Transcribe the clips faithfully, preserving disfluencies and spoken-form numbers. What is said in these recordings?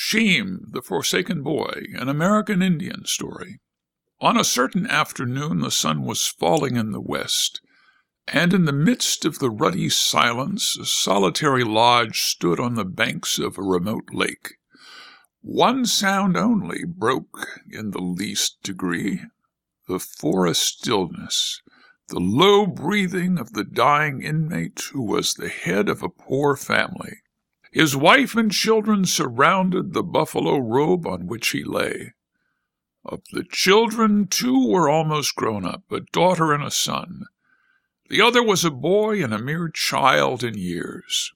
Sheem, the Forsaken Boy, an American Indian story. On a certain afternoon the sun was falling in the west, and in the midst of the ruddy silence a solitary lodge stood on the banks of a remote lake. One sound only broke in the least degree, the forest stillness, the low breathing of the dying inmate who was the head of a poor family. His wife and children surrounded the buffalo robe on which he lay. Of the children, two were almost grown up, a daughter and a son. The other was a boy and a mere child in years.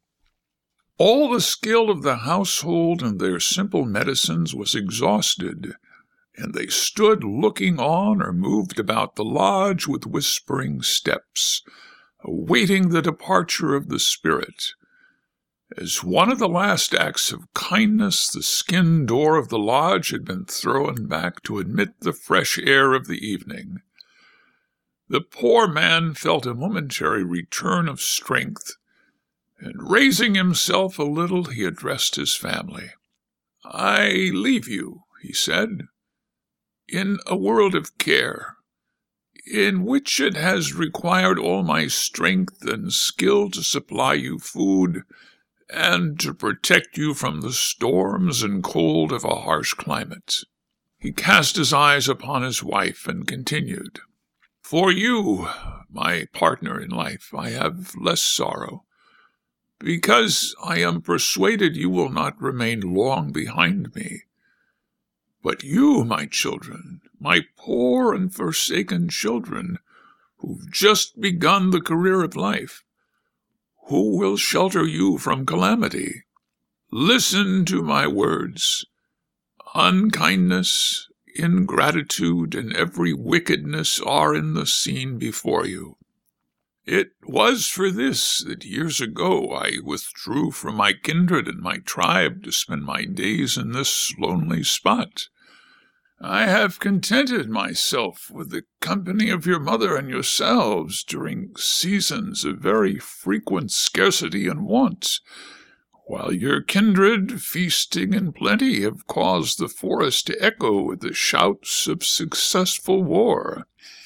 All the skill of the household and their simple medicines was exhausted, and they stood looking on or moved about the lodge with whispering steps, awaiting the departure of the spirit. As one of the last acts of kindness, the skin door of the lodge had been thrown back to admit the fresh air of the evening. The poor man felt a momentary return of strength, and raising himself a little, he addressed his family. "I leave you," he said, "in a world of care, in which it has required all my strength and skill to supply you food, and to protect you from the storms and cold of a harsh climate." He cast his eyes upon his wife and continued, "For you, my partner in life, I have less sorrow, because I am persuaded you will not remain long behind me. But you, my children, my poor and forsaken children, who've just begun the career of life, who will shelter you from calamity? Listen to my words. Unkindness, ingratitude, and every wickedness are in the scene before you. It was for this that years ago I withdrew from my kindred and my tribe to spend my days in this lonely spot. I have contented myself with the company of your mother and yourselves during seasons of very frequent scarcity and want, while your kindred, feasting in plenty, have caused the forest to echo with the shouts of successful war.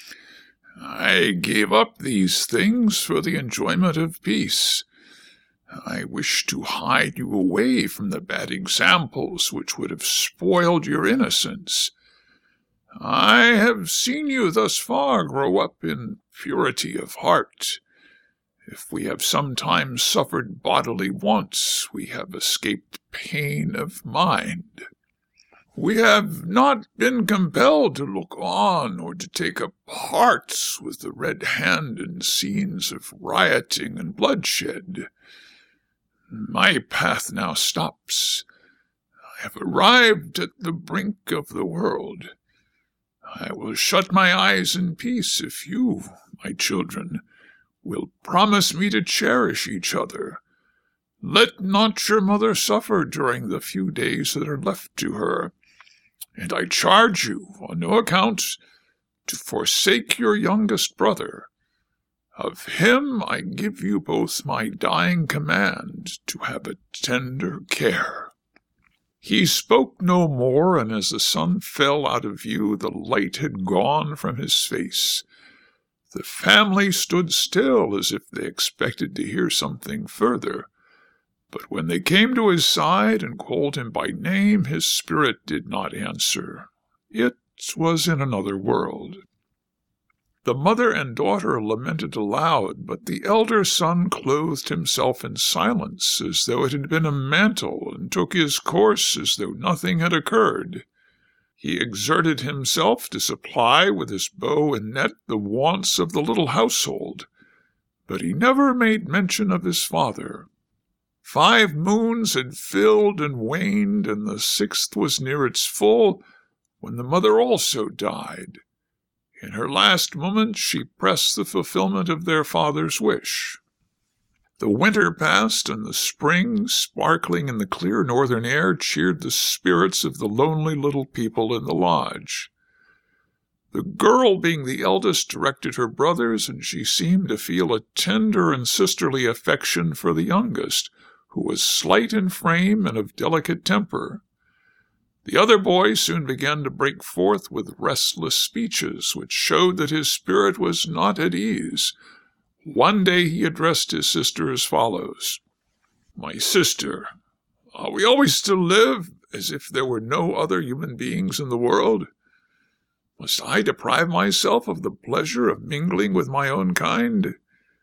I gave up these things for the enjoyment of peace. I wish to hide you away from the bad examples which would have spoiled your innocence. I have seen you thus far grow up in purity of heart. If we have sometimes suffered bodily wants, we have escaped pain of mind. We have not been compelled to look on or to take up parts with the Red Hand in scenes of rioting and bloodshed. My path now stops. I have arrived at the brink of the world. I will shut my eyes in peace if you, my children, will promise me to cherish each other. Let not your mother suffer during the few days that are left to her, and I charge you on no account to forsake your youngest brother. Of him I give you both my dying command to have a tender care." He spoke no more, and as the sun fell out of view, the light had gone from his face. The family stood still, as if they expected to hear something further. But when they came to his side and called him by name, his spirit did not answer. It was in another world. The mother and daughter lamented aloud, but the elder son clothed himself in silence, as though it had been a mantle, and took his course as though nothing had occurred. He exerted himself to supply with his bow and net the wants of the little household, but he never made mention of his father. Five moons had filled and waned, and the sixth was near its full, when the mother also died. In her last moments she pressed the fulfillment of their father's wish. The winter passed, and the spring, sparkling in the clear northern air, cheered the spirits of the lonely little people in the lodge. The girl, being the eldest, directed her brothers, and she seemed to feel a tender and sisterly affection for the youngest, who was slight in frame and of delicate temper. The other boy soon began to break forth with restless speeches, which showed that his spirit was not at ease. One day he addressed his sister as follows: "My sister, are we always to live as if there were no other human beings in the world? Must I deprive myself of the pleasure of mingling with my own kind?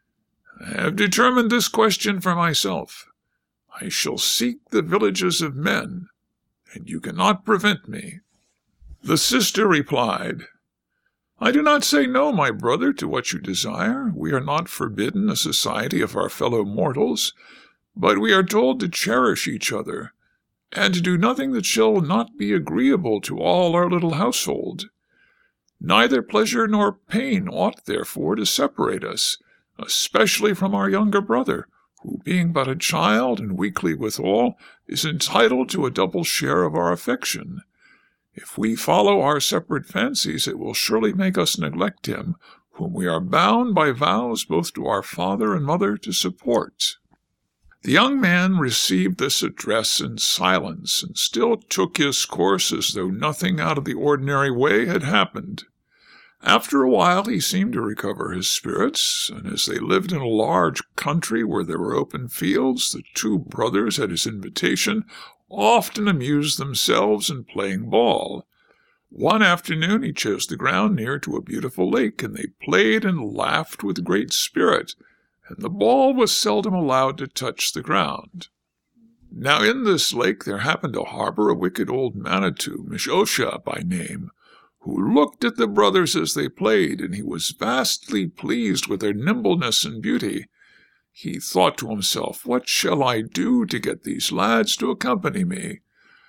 I have determined this question for myself. I shall seek the villages of men, and you cannot prevent me." The sister replied, "I do not say no, my brother, to what you desire. We are not forbidden the society of our fellow mortals, but we are told to cherish each other, and to do nothing that shall not be agreeable to all our little household. Neither pleasure nor pain ought, therefore, to separate us, especially from our younger brother, who, being but a child and weakly withal, is entitled to a double share of our affection. If we follow our separate fancies, it will surely make us neglect him, whom we are bound by vows both to our father and mother to support." The young man received this address in silence, and still took his course as though nothing out of the ordinary way had happened. After a while he seemed to recover his spirits, and as they lived in a large country where there were open fields, the two brothers, at his invitation, often amused themselves in playing ball. One afternoon he chose the ground near to a beautiful lake, and they played and laughed with great spirit, and the ball was seldom allowed to touch the ground. Now in this lake there happened to harbor a wicked old Manitou, Mishosha by name, who looked at the brothers as they played, and he was vastly pleased with their nimbleness and beauty. He thought to himself, "What shall I do to get these lads to accompany me?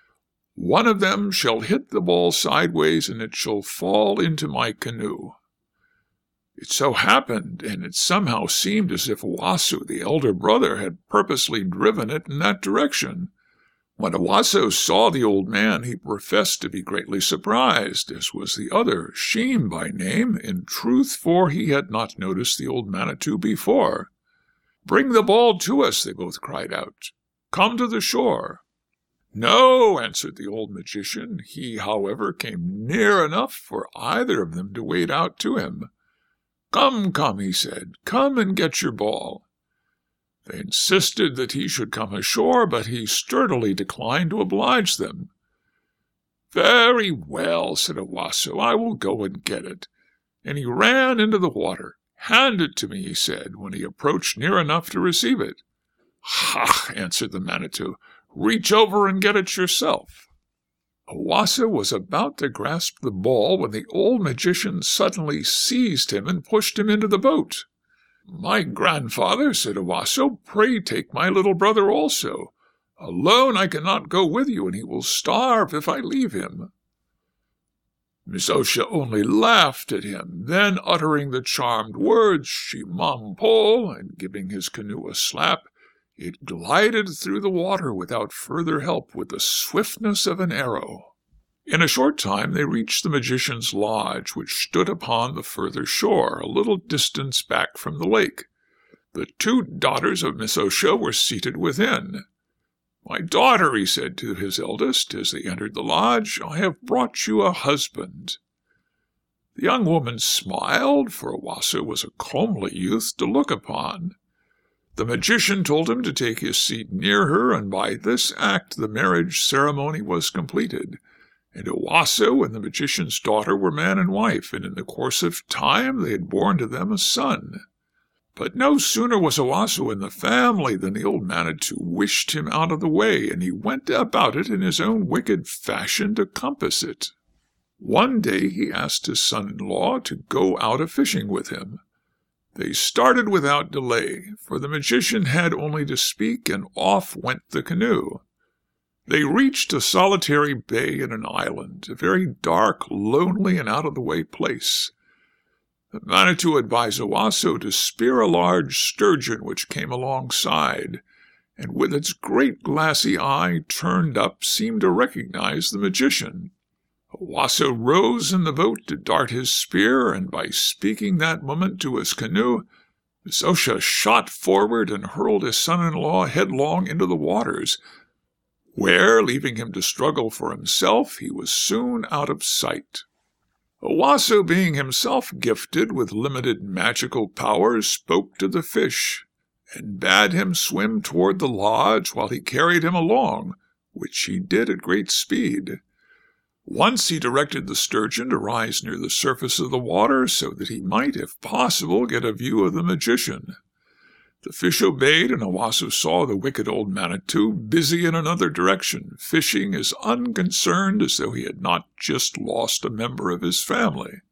One of them shall hit the ball sideways, and it shall fall into my canoe." It so happened, and it somehow seemed as if Owasso, the elder brother, had purposely driven it in that direction. When Owasso saw the old man, he professed to be greatly surprised, as was the other, Sheem by name, in truth, for he had not noticed the old Manitou before. "Bring the ball to us," they both cried out. "Come to the shore." "No," answered the old magician. He, however, came near enough for either of them to wade out to him. "Come, come," he said, "come and get your ball." They insisted that he should come ashore, but he sturdily declined to oblige them. "Very well," said Owasso, "I will go and get it." And he ran into the water. "Hand it to me," he said, when he approached near enough to receive it. "Ha!" answered the Manitou, "reach over and get it yourself." Owasso was about to grasp the ball when the old magician suddenly seized him and pushed him into the boat. "My grandfather," said Owasso, "pray take my little brother also. Alone I cannot go with you, and he will starve if I leave him." Mishosha only laughed at him. Then, uttering the charmed words, "Shemampol," and giving his canoe a slap, it glided through the water without further help with the swiftness of an arrow. In a short time they reached the magician's lodge, which stood upon the further shore, a little distance back from the lake. The two daughters of Mishosha were seated within. "My daughter," he said to his eldest, as they entered the lodge, "I have brought you a husband." The young woman smiled, for Owasso was a comely youth to look upon. The magician told him to take his seat near her, and by this act the marriage ceremony was completed, and Owasso and the magician's daughter were man and wife, and in the course of time they had borne to them a son. But no sooner was Owasso in the family than the old Manitou wished him out of the way, and he went about it in his own wicked fashion to compass it. One day he asked his son-in-law to go out a-fishing with him. They started without delay, for the magician had only to speak, and off went the canoe. They reached a solitary bay in an island, a very dark, lonely, and out-of-the-way place. The Manitou advised Owasso to spear a large sturgeon which came alongside, and with its great glassy eye turned up seemed to recognize the magician. Owasso rose in the boat to dart his spear, and by speaking that moment to his canoe, Misosha shot forward and hurled his son-in-law headlong into the waters, where, leaving him to struggle for himself, he was soon out of sight. Owasso, being himself gifted with limited magical powers, spoke to the fish, and bade him swim toward the lodge while he carried him along, which he did at great speed. Once he directed the sturgeon to rise near the surface of the water so that he might, if possible, get a view of the magician. The fish obeyed, and Owasso saw the wicked old Manitou busy in another direction, fishing as unconcerned as though he had not just lost a member of his family.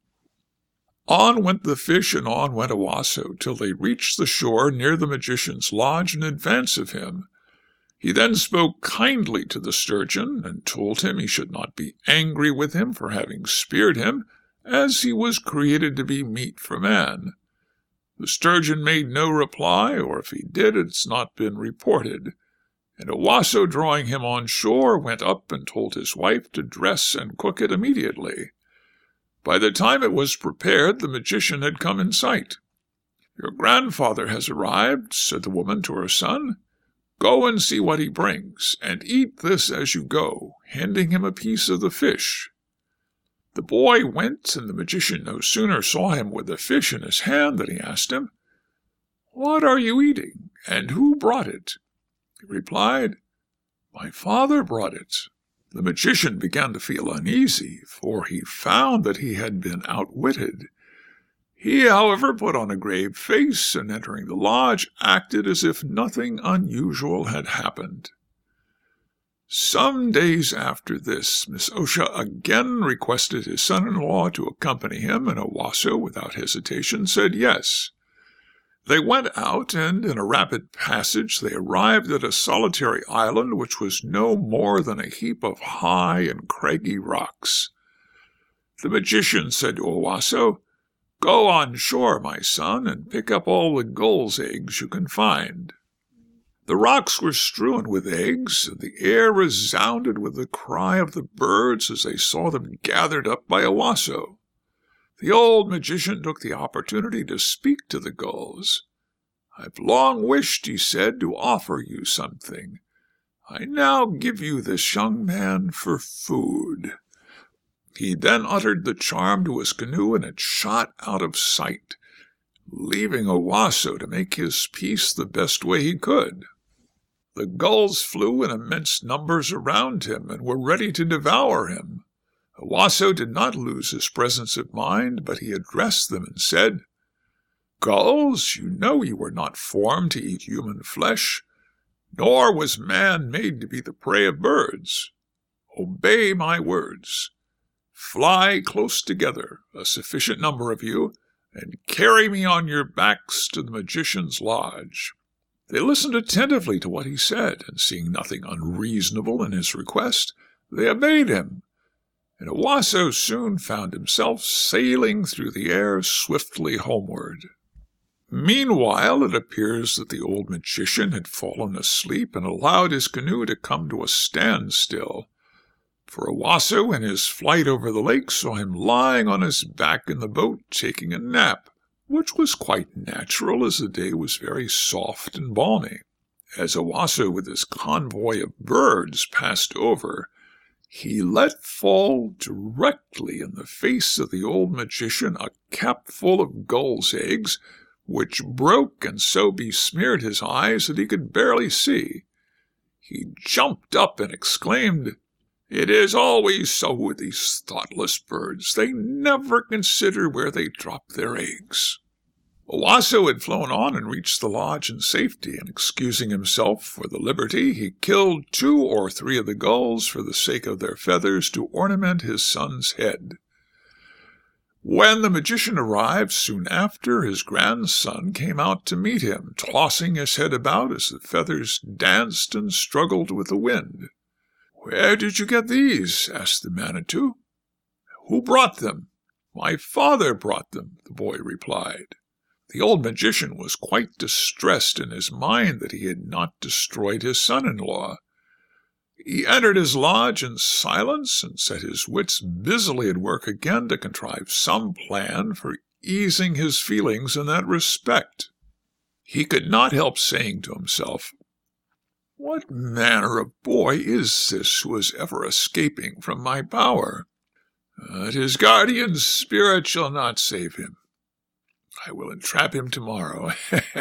On went the fish, and on went Owasso, till they reached the shore near the magician's lodge in advance of him. He then spoke kindly to the sturgeon, and told him he should not be angry with him for having speared him, as he was created to be meat for man. The sturgeon made no reply, or if he did, it has not been reported, and Owasso, drawing him on shore, went up and told his wife to dress and cook it immediately. By the time it was prepared, the magician had come in sight. "Your grandfather has arrived," said the woman to her son. "Go and see what he brings, and eat this as you go," handing him a piece of the fish. The boy went, and the magician no sooner saw him with the fish in his hand than he asked him, "What are you eating, and who brought it?" He replied, "My father brought it." The magician began to feel uneasy, for he found that he had been outwitted. He, however, put on a grave face, and entering the lodge, acted as if nothing unusual had happened. Some days after this, Misosha again requested his son-in-law to accompany him, and Owasso, without hesitation, said yes. They went out, and in a rapid passage they arrived at a solitary island which was no more than a heap of high and craggy rocks. The magician said to Owasso, "Go on shore, my son, and pick up all the gulls' eggs you can find." The rocks were strewn with eggs, and the air resounded with the cry of the birds as they saw them gathered up by Owasso. The old magician took the opportunity to speak to the gulls. "I've long wished," he said, "to offer you something. I now give you this young man for food." He then uttered the charm to his canoe, and it shot out of sight, leaving Owasso to make his peace the best way he could. The gulls flew in immense numbers around him, and were ready to devour him. Owasso did not lose his presence of mind, but he addressed them and said, "Gulls, you know you were not formed to eat human flesh, nor was man made to be the prey of birds. Obey my words. Fly close together, a sufficient number of you, and carry me on your backs to the magician's lodge." They listened attentively to what he said, and seeing nothing unreasonable in his request, they obeyed him, and Owasso soon found himself sailing through the air swiftly homeward. Meanwhile, it appears that the old magician had fallen asleep and allowed his canoe to come to a standstill, for Owasso, in his flight over the lake, saw him lying on his back in the boat taking a nap, which was quite natural, as the day was very soft and balmy. As Owasso with his convoy of birds passed over, he let fall directly in the face of the old magician a capful of gulls' eggs, which broke and so besmeared his eyes that he could barely see. He jumped up and exclaimed, "It is always so with these thoughtless birds. They never consider where they drop their eggs." Owasso had flown on and reached the lodge in safety, and excusing himself for the liberty, he killed two or three of the gulls for the sake of their feathers to ornament his son's head. When the magician arrived soon after, his grandson came out to meet him, tossing his head about as the feathers danced and struggled with the wind. "Where did you get these?" asked the Manitou. "Who brought them?" "My father brought them," the boy replied. The old magician was quite distressed in his mind that he had not destroyed his son-in-law. He entered his lodge in silence and set his wits busily at work again to contrive some plan for easing his feelings in that respect. he could not help saying to himself, "What manner of boy is this who is ever escaping from my power? But his guardian spirit shall not save him. I will entrap him tomorrow."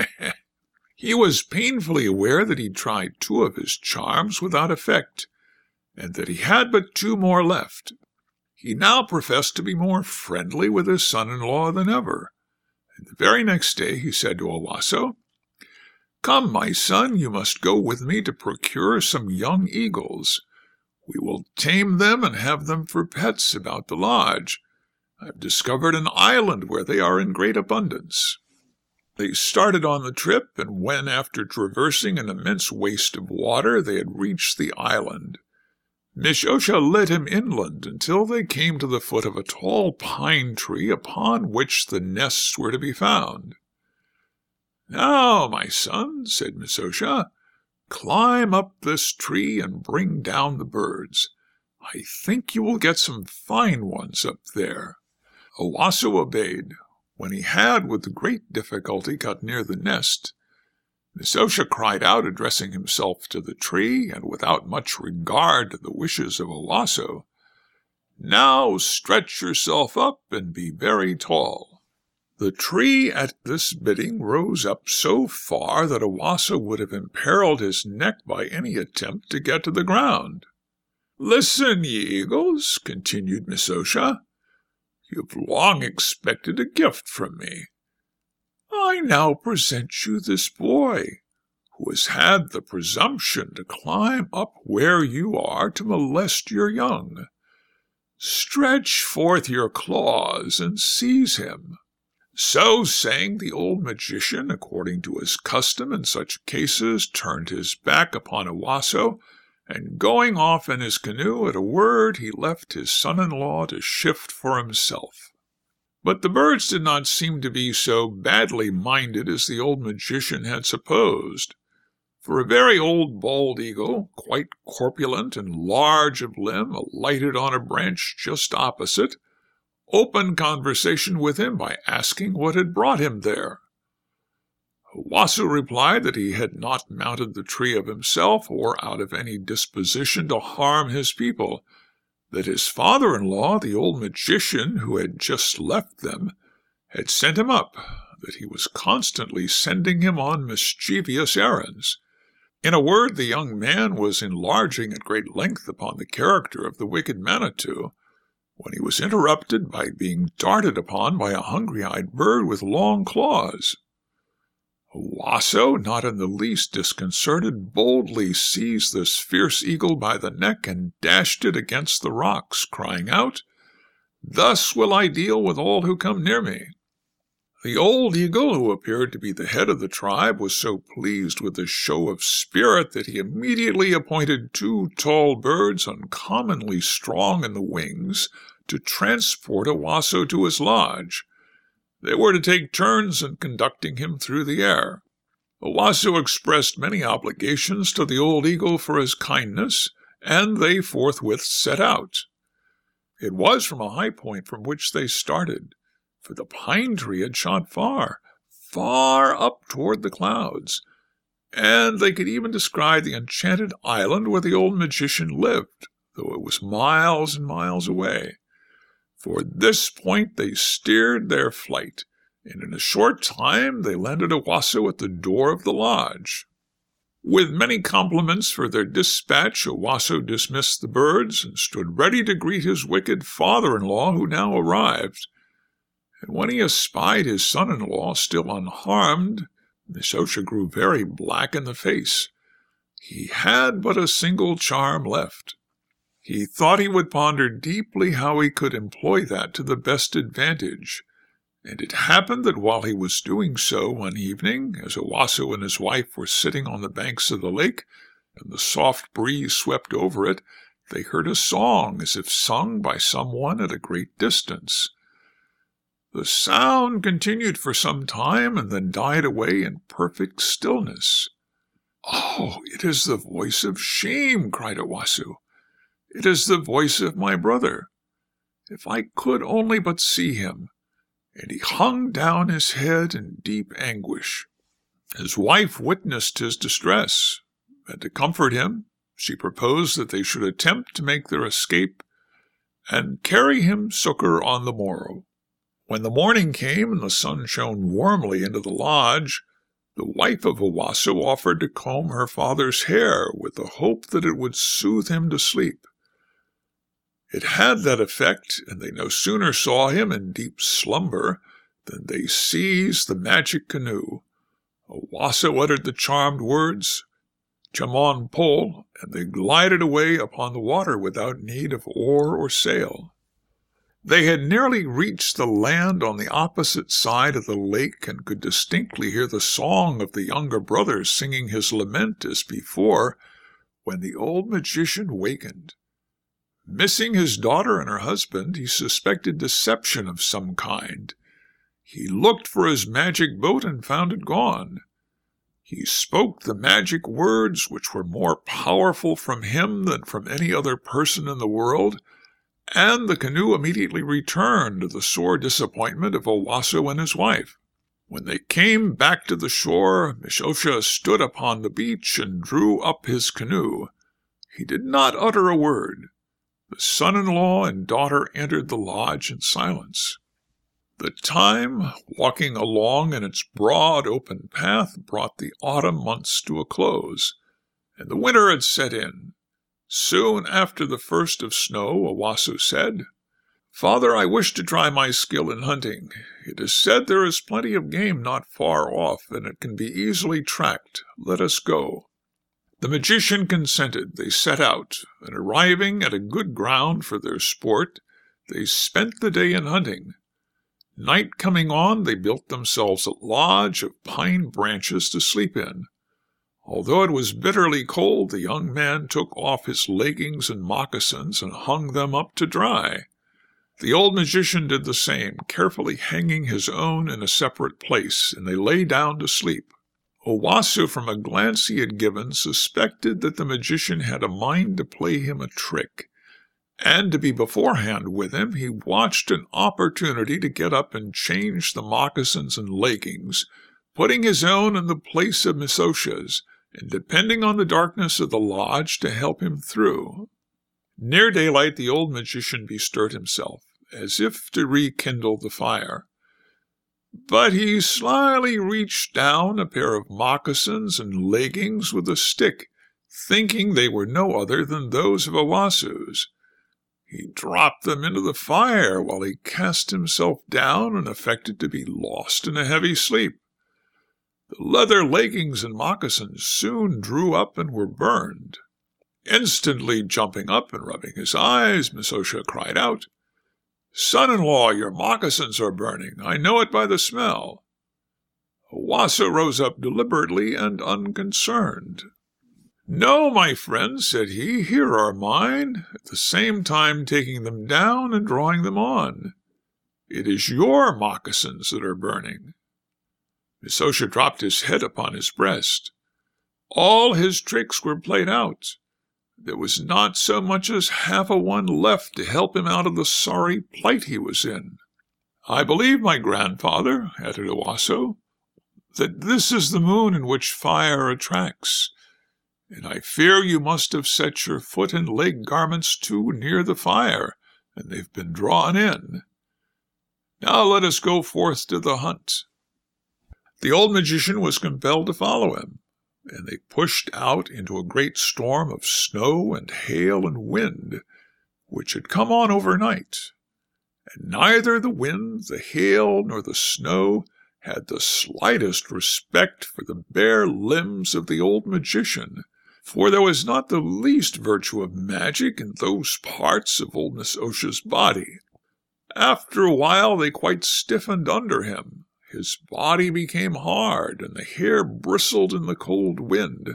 He was painfully aware that he had tried two of his charms without effect, and that he had but two more left. He now professed to be more friendly with his son-in-law than ever, and the very next day he said to Owasso, "Come, my son, you must go with me to procure some young eagles. We will tame them and have them for pets about the lodge. I have discovered an island where they are in great abundance." They started on the trip, and when, after traversing an immense waste of water, they had reached the island, Mishosha led him inland until they came to the foot of a tall pine tree upon which the nests were to be found. "Now, my son," said Mishosha, "climb up this tree and bring down the birds. I think you will get some fine ones up there." Owasso obeyed. When he had, with great difficulty, got near the nest, Mishosha cried out, addressing himself to the tree, and without much regard to the wishes of Owasso, "Now stretch yourself up and be very tall." The tree at this bidding rose up so far that Owasso would have imperiled his neck by any attempt to get to the ground. "Listen, ye eagles," continued Mishosha. "You've long expected a gift from me. I now present you this boy, who has had the presumption to climb up where you are to molest your young. Stretch forth your claws and seize him." So saying, the old magician, according to his custom in such cases, turned his back upon Owasso, and going off in his canoe at a word, he left his son-in-law to shift for himself. But the birds did not seem to be so badly minded as the old magician had supposed, for a very old bald eagle, quite corpulent and large of limb, alighted on a branch just opposite, opened conversation with him by asking what had brought him there. Owasso replied that he had not mounted the tree of himself or out of any disposition to harm his people, that his father-in-law, the old magician who had just left them, had sent him up, that he was constantly sending him on mischievous errands. In a word, the young man was enlarging at great length upon the character of the wicked Manitou, when he was interrupted by being darted upon by a hungry-eyed bird with long claws. Owasso, not in the least disconcerted, boldly seized this fierce eagle by the neck and dashed it against the rocks, crying out, "Thus will I deal with all who come near me." The old eagle, who appeared to be the head of the tribe, was so pleased with this show of spirit that he immediately appointed two tall birds, uncommonly strong in the wings, to transport Owasso to his lodge. They were to take turns in conducting him through the air. Owasso expressed many obligations to the old eagle for his kindness, and they forthwith set out. It was from a high point from which they started, for the pine tree had shot far, far up toward the clouds, and they could even descry the enchanted island where the old magician lived, though it was miles and miles away. For this point they steered their flight, and in a short time they landed Owasso at the door of the lodge. With many compliments for their dispatch, Owasso dismissed the birds and stood ready to greet his wicked father-in-law, who now arrived. And when he espied his son-in-law still unharmed, Mishosha grew very black in the face. He had but a single charm left. He thought he would ponder deeply how he could employ that to the best advantage, and it happened that while he was doing so one evening, as Owasso and his wife were sitting on the banks of the lake, and the soft breeze swept over it, they heard a song as if sung by someone at a great distance. The sound continued for some time, and then died away in perfect stillness. "Oh, it is the voice of shame!" cried Owasso. "It is the voice of my brother. If I could only but see him!" And he hung down his head in deep anguish. His wife witnessed his distress, and to comfort him, she proposed that they should attempt to make their escape and carry him succor on the morrow. When the morning came and the sun shone warmly into the lodge, the wife of Owasso offered to comb her father's hair with the hope that it would soothe him to sleep. It had that effect, and they no sooner saw him in deep slumber than they seized the magic canoe. Owasso uttered the charmed words, "Chamon Pol," and they glided away upon the water without need of oar or sail. They had nearly reached the land on the opposite side of the lake and could distinctly hear the song of the younger brother singing his lament as before, when the old magician wakened. Missing his daughter and her husband, he suspected deception of some kind. He looked for his magic boat and found it gone. He spoke the magic words, which were more powerful from him than from any other person in the world, and the canoe immediately returned to the sore disappointment of Owasso and his wife. When they came back to the shore, Mishosha stood upon the beach and drew up his canoe. He did not utter a word. The son-in-law and daughter entered the lodge in silence. The time, walking along in its broad open path, brought the autumn months to a close, and the winter had set in. Soon after the first of snow, Owasso said, "Father, I wish to try my skill in hunting. It is said there is plenty of game not far off, and it can be easily tracked. Let us go." The magician consented. They set out, and arriving at a good ground for their sport, they spent the day in hunting. Night coming on, they built themselves a lodge of pine branches to sleep in. Although it was bitterly cold, the young man took off his leggings and moccasins and hung them up to dry. The old magician did the same, carefully hanging his own in a separate place, and they lay down to sleep. Owasso, from a glance he had given, suspected that the magician had a mind to play him a trick, and to be beforehand with him, he watched an opportunity to get up and change the moccasins and leggings, putting his own in the place of Mishosha's, and depending on the darkness of the lodge to help him through. Near daylight the old magician bestirred himself, as if to rekindle the fire. But he slyly reached down a pair of moccasins and leggings with a stick, thinking they were no other than those of Owasso's. He dropped them into the fire while he cast himself down and affected to be lost in a heavy sleep. The leather leggings and moccasins soon drew up and were burned. Instantly jumping up and rubbing his eyes, Mishosha cried out, "Son-in-law, your moccasins are burning. I know it by the smell." Owasso rose up deliberately and unconcerned. "No, my friend," said he, "here are mine," at the same time taking them down and drawing them on. "It is your moccasins that are burning." Mishosha dropped his head upon his breast. All his tricks were played out. There was not so much as half a one left to help him out of the sorry plight he was in. "I believe, my grandfather," added Owasso, "that this is the moon in which fire attracts, and I fear you must have set your foot and leg garments too near the fire, and they've been drawn in. Now let us go forth to the hunt." The old magician was compelled to follow him, and they pushed out into a great storm of snow and hail and wind, which had come on overnight. And neither the wind, the hail, nor the snow had the slightest respect for the bare limbs of the old magician, for there was not the least virtue of magic in those parts of old Mishosha's body. After a while they quite stiffened under him. His body became hard, and the hair bristled in the cold wind,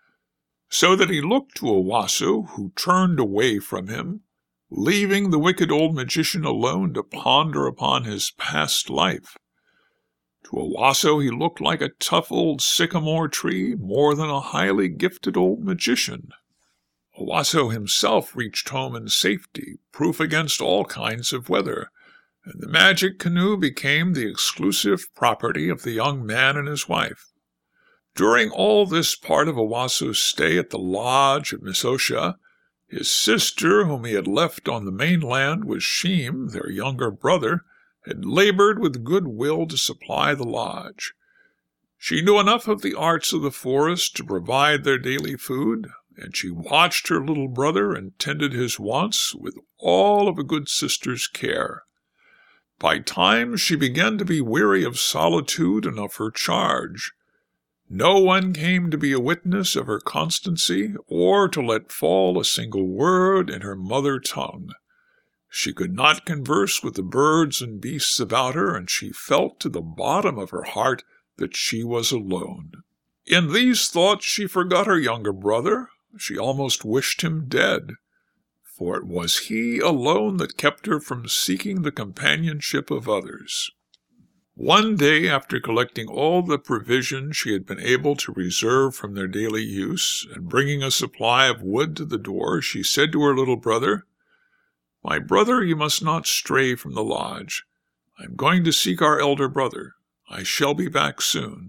so that he looked to Owasso, who turned away from him, leaving the wicked old magician alone to ponder upon his past life. To Owasso he looked like a tough old sycamore tree more than a highly gifted old magician. Owasso himself reached home in safety, proof against all kinds of weather, and the magic canoe became the exclusive property of the young man and his wife. During all this part of Owasso's stay at the lodge of Missosha, his sister, whom he had left on the mainland with Sheem, their younger brother, had labored with good will to supply the lodge. She knew enough of the arts of the forest to provide their daily food, and she watched her little brother and tended his wants with all of a good sister's care. By times she began to be weary of solitude and of her charge. No one came to be a witness of her constancy, or to let fall a single word in her mother tongue. She could not converse with the birds and beasts about her, and she felt to the bottom of her heart that she was alone. In these thoughts she forgot her younger brother. She almost wished him dead, for it was he alone that kept her from seeking the companionship of others. One day, after collecting all the provisions she had been able to reserve from their daily use, and bringing a supply of wood to the door, she said to her little brother, "My brother, you must not stray from the lodge. I am going to seek our elder brother. I shall be back soon."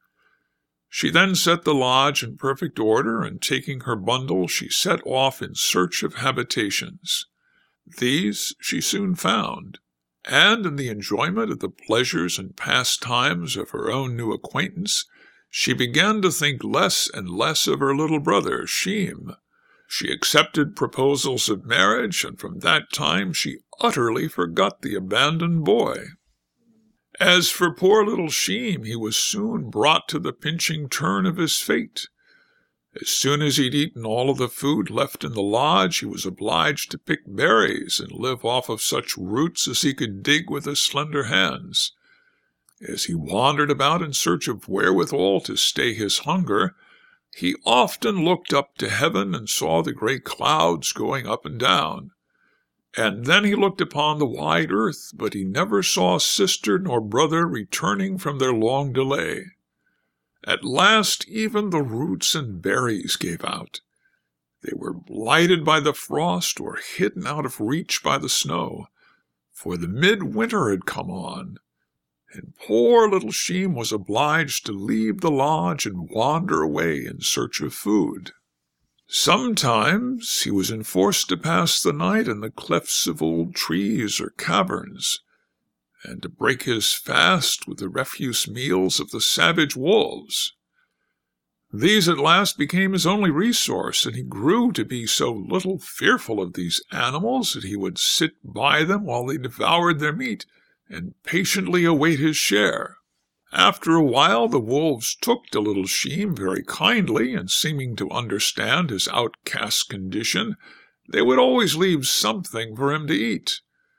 She then set the lodge in perfect order, and taking her bundle, she set off in search of habitations. These she soon found, and in the enjoyment of the pleasures and pastimes of her own new acquaintance, she began to think less and less of her little brother, Sheem. She accepted proposals of marriage, and from that time she utterly forgot the abandoned boy. As for poor little Sheem, he was soon brought to the pinching turn of his fate. As soon as he'd eaten all of the food left in the lodge, he was obliged to pick berries and live off of such roots as he could dig with his slender hands. As he wandered about in search of wherewithal to stay his hunger, he often looked up to heaven and saw the great clouds going up and down. And then he looked upon the wide earth, but he never saw sister nor brother returning from their long delay. At last even the roots and berries gave out. They were blighted by the frost or hidden out of reach by the snow, for the midwinter had come on, and poor little Sheem was obliged to leave the lodge and wander away in search of food. Sometimes he was enforced to pass the night in the clefts of old trees or caverns, and to break his fast with the refuse meals of the savage wolves. These at last became his only resource, and he grew to be so little fearful of these animals that he would sit by them while they devoured their meat, and patiently await his share. After a while the wolves took to little Sheem very kindly, and seeming to understand his outcast condition, they would always leave something for him to eat.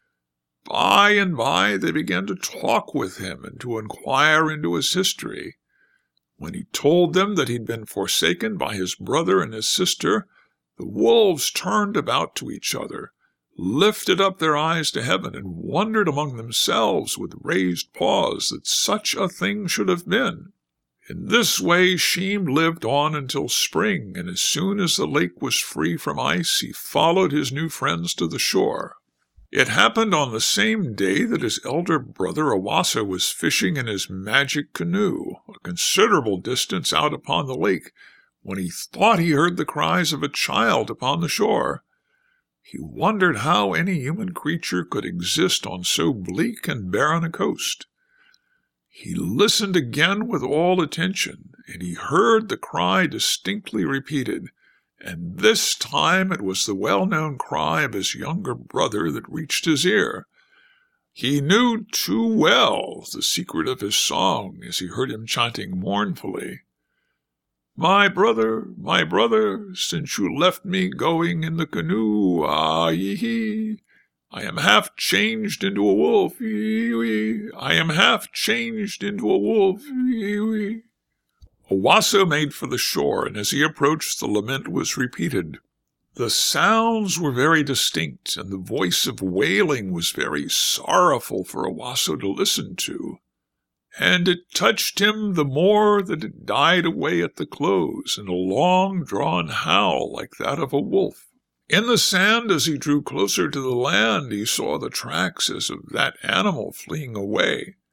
By and by they began to talk with him and to inquire into his history. When he told them that he'd been forsaken by his brother and his sister, the wolves turned about to each other, lifted up their eyes to heaven, and wondered among themselves with raised paws that such a thing should have been. In this way Sheem lived on until spring, and as soon as the lake was free from ice, he followed his new friends to the shore. It happened on the same day that his elder brother Owasso was fishing in his magic canoe, a considerable distance out upon the lake, when he thought he heard the cries of a child upon the shore. He wondered how any human creature could exist on so bleak and barren a coast. He listened again with all attention, and he heard the cry distinctly repeated, and this time it was the well-known cry of his younger brother that reached his ear. He knew too well the secret of his song as he heard him chanting mournfully, "My brother, my brother, since you left me going in the canoe, ah-yee-hee, I am half changed into a wolf, ee-wee, I am half changed into a wolf, ee-wee." Owasso made for the shore, and as he approached, the lament was repeated. The sounds were very distinct, and the voice of wailing was very sorrowful for Owasso to listen to, and it touched him the more that it died away at the close in a long-drawn howl like that of a wolf. In the sand, as he drew closer to the land, he saw the tracks as of that animal fleeing away,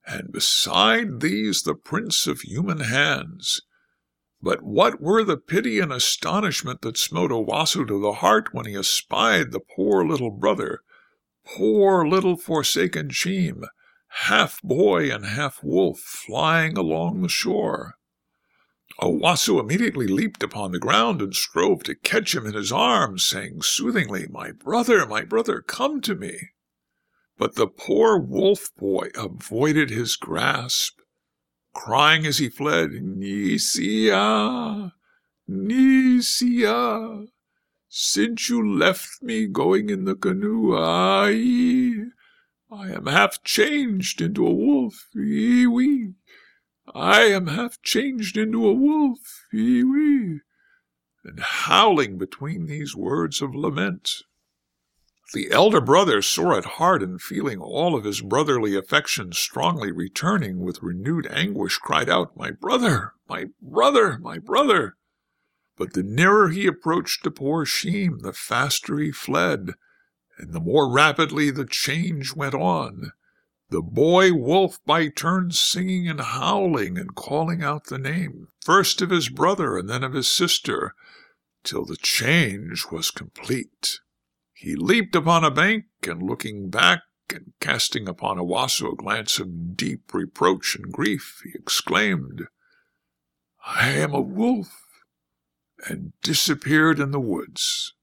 and beside these the prints of human hands. But what were the pity and astonishment that smote Owasso to the heart when he espied the poor little brother, poor little forsaken Sheem, half boy and half wolf, flying along the shore. Owasso immediately leaped upon the ground and strove to catch him in his arms, saying soothingly, "My brother, my brother, come to me." But the poor wolf boy avoided his grasp, crying as he fled, "Nisia, Nisia, since you left me going in the canoe, I, I am half changed into a wolf, ee-wee. I am half changed into a wolf, ee-wee," and howling between these words of lament. The elder brother, sore at heart and feeling all of his brotherly affection strongly returning with renewed anguish, cried out, "My brother, my brother, my brother!" But the nearer he approached to poor Sheem, the faster he fled, and the more rapidly the change went on, the boy wolf by turns singing and howling and calling out the name, first of his brother and then of his sister, till the change was complete. He leaped upon a bank, and looking back and casting upon Owasso a glance of deep reproach and grief, he exclaimed, "I am a wolf," and disappeared in the woods.